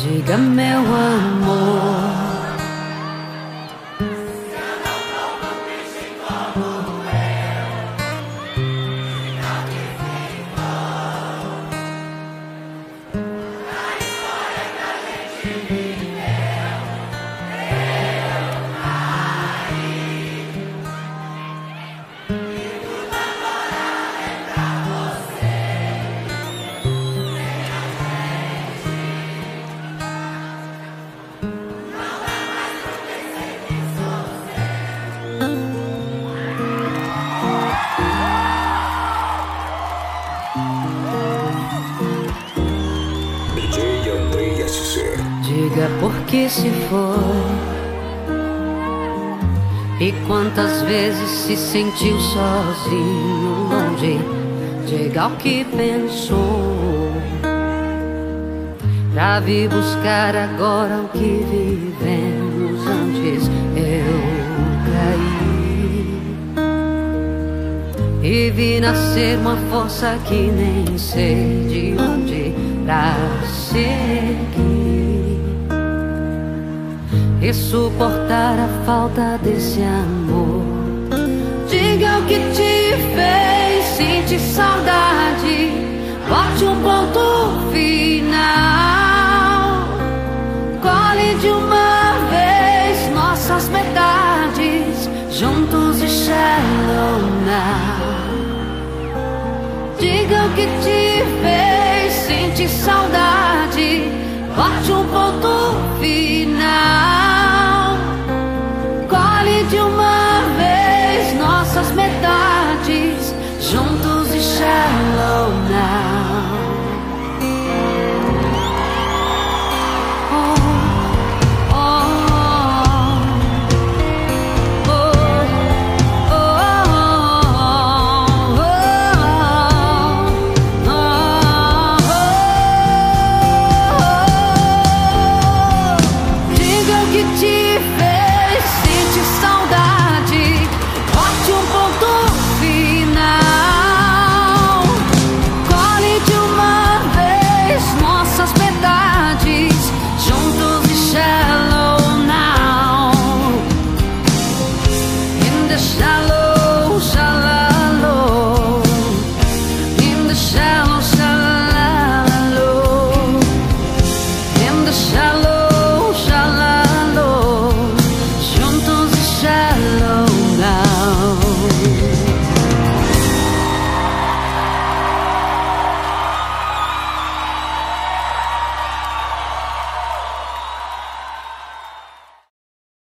Diga, meu amor. Diga por que se foi e quantas vezes se sentiu sozinho, longe. Diga o que pensou pra vir buscar agora o que vivemos antes. Eu caí e vi nascer uma força que nem sei de onde pra seguir e suportar a falta desse amor. Diga o que te fez sentir saudade, bote um ponto final. Colhe de uma vez nossas metades, juntos e shallow now. Diga o que te fez sentir saudade, bote um ponto final. Colhe de uma vez nossas metades, juntos e shallow now. Shallow